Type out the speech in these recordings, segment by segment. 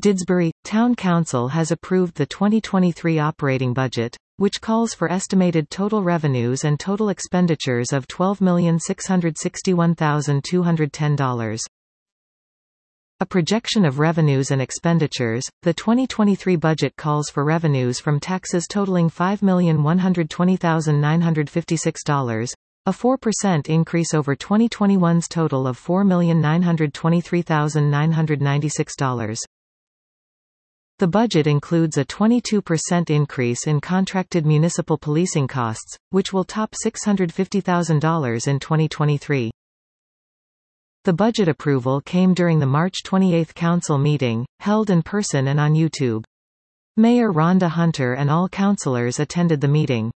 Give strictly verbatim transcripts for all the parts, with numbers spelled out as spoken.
Didsbury Town Council has approved the twenty twenty-three operating budget, which calls for estimated total revenues and total expenditures of twelve million six hundred sixty-one thousand two hundred ten dollars. A projection of revenues and expenditures, the twenty twenty-three budget calls for revenues from taxes totaling five million one hundred twenty thousand nine hundred fifty-six dollars, a four percent increase over twenty twenty-one's total of four million nine hundred twenty-three thousand nine hundred ninety-six dollars. The budget includes a twenty-two percent increase in contracted municipal policing costs, which will top six hundred fifty thousand dollars in twenty twenty-three. The budget approval came during the March twenty-eighth council meeting, held in person and on YouTube. Mayor Rhonda Hunter and all councilors attended the meeting.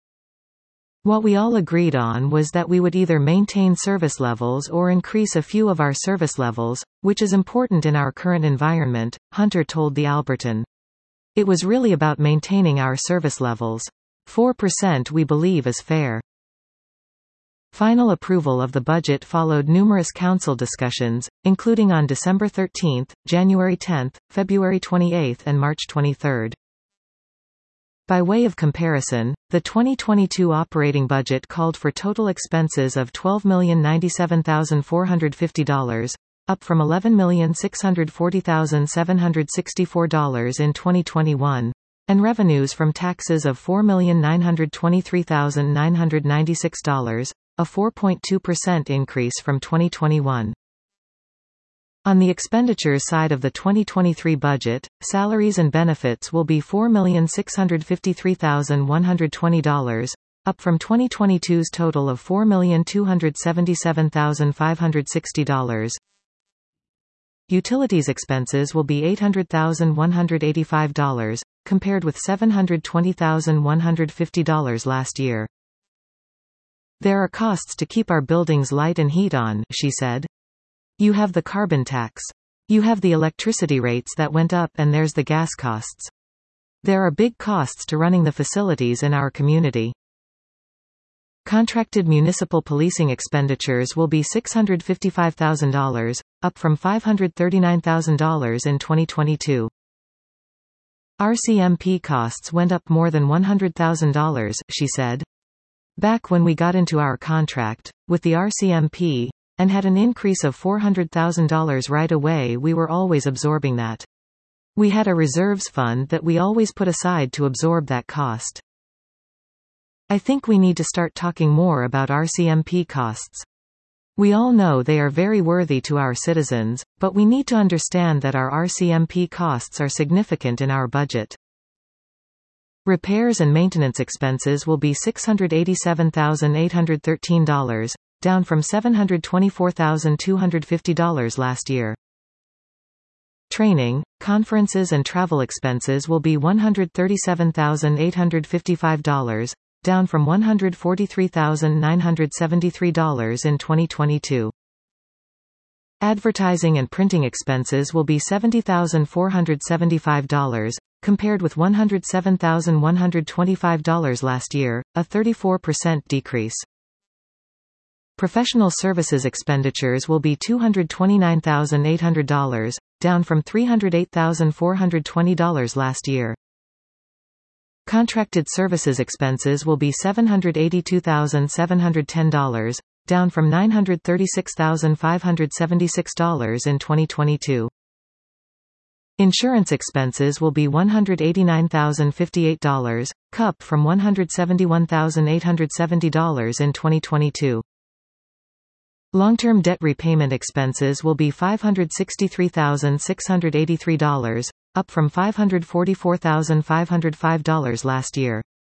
What we all agreed on was that we would either maintain service levels or increase a few of our service levels, which is important in our current environment, Hunter told the Alberton. It was really about maintaining our service levels. four percent we believe is fair. Final approval of the budget followed numerous council discussions, including on December thirteenth, January tenth, February twenty-eighth and March twenty-third. By way of comparison, the twenty twenty-two operating budget called for total expenses of twelve million ninety-seven thousand four hundred fifty dollars, up from eleven million six hundred forty thousand seven hundred sixty-four dollars in twenty twenty-one, and revenues from taxes of four million nine hundred twenty-three thousand nine hundred ninety-six dollars, a four point two percent increase from twenty twenty-one. On the expenditures side of the twenty twenty-three budget, salaries and benefits will be four million six hundred fifty-three thousand one hundred twenty dollars, up from twenty twenty-two's total of four million two hundred seventy-seven thousand five hundred sixty dollars. Utilities expenses will be eight hundred thousand one hundred eighty-five dollars, compared with seven hundred twenty thousand one hundred fifty dollars last year. There are costs to keep our buildings light and heat on, she said. You have the carbon tax. You have the electricity rates that went up, and there's the gas costs. There are big costs to running the facilities in our community. Contracted municipal policing expenditures will be six hundred fifty-five thousand dollars, up from five hundred thirty-nine thousand dollars in twenty twenty-two. R C M P costs went up more than one hundred thousand dollars, she said. Back when we got into our contract with the R C M P, and had an increase of four hundred thousand dollars right away, we were always absorbing that. We had a reserves fund that we always put aside to absorb that cost. I think we need to start talking more about R C M P costs. We all know they are very worthy to our citizens, but we need to understand that our R C M P costs are significant in our budget. Repairs and maintenance expenses will be six hundred eighty-seven thousand eight hundred thirteen dollars, down from seven hundred twenty-four thousand two hundred fifty dollars last year. Training, conferences and travel expenses will be one hundred thirty-seven thousand eight hundred fifty-five dollars, down from one hundred forty-three thousand nine hundred seventy-three dollars in twenty twenty-two. Advertising and printing expenses will be seventy thousand four hundred seventy-five dollars, compared with one hundred seven thousand one hundred twenty-five dollars last year, a thirty-four percent decrease. Professional services expenditures will be two hundred twenty-nine thousand eight hundred dollars, down from three hundred eight thousand four hundred twenty dollars last year. Contracted services expenses will be seven hundred eighty-two thousand seven hundred ten dollars, down from nine hundred thirty-six thousand five hundred seventy-six dollars in twenty twenty-two. Insurance expenses will be one hundred eighty-nine thousand fifty-eight dollars, up from one hundred seventy-one thousand eight hundred seventy dollars in twenty twenty-two. Long-term debt repayment expenses will be five hundred sixty-three thousand six hundred eighty-three dollars, up from five hundred forty-four thousand five hundred five dollars last year.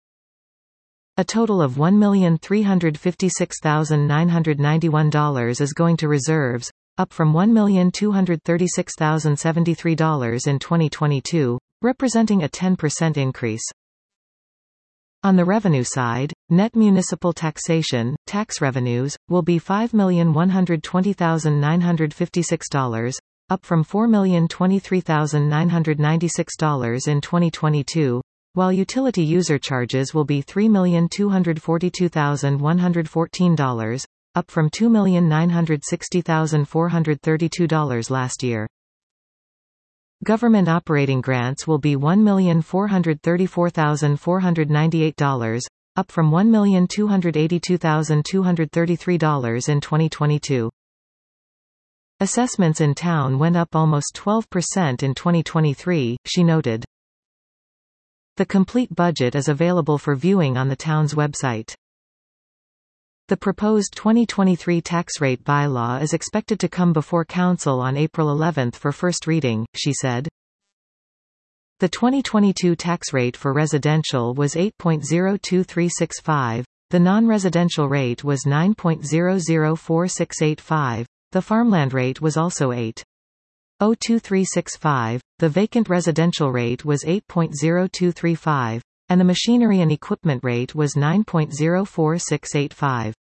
A total of one million three hundred fifty-six thousand nine hundred ninety-one dollars is going to reserves, up from one million two hundred thirty-six thousand seventy-three dollars in twenty twenty-two, representing a ten percent increase. On the revenue side, net municipal taxation, tax revenues, will be five million one hundred twenty thousand nine hundred fifty-six dollars, up from four million twenty-three thousand nine hundred ninety-six dollars in twenty twenty-two, while utility user charges will be three million two hundred forty-two thousand one hundred fourteen dollars, up from two million nine hundred sixty thousand four hundred thirty-two dollars last year. Government operating grants will be one million four hundred thirty-four thousand four hundred ninety-eight dollars, up from one million two hundred eighty-two thousand two hundred thirty-three dollars in twenty twenty-two. Assessments in town went up almost twelve percent in twenty twenty-three, she noted. The complete budget is available for viewing on the town's website. The proposed twenty twenty-three tax rate bylaw is expected to come before Council on April eleventh for first reading, she said. The twenty twenty-two tax rate for residential was eight point zero two three six five, the non-residential rate was nine point zero zero four six eight five, the farmland rate was also eight point zero two three six five, the vacant residential rate was eight point zero two three five, and the machinery and equipment rate was nine point zero four six eight five.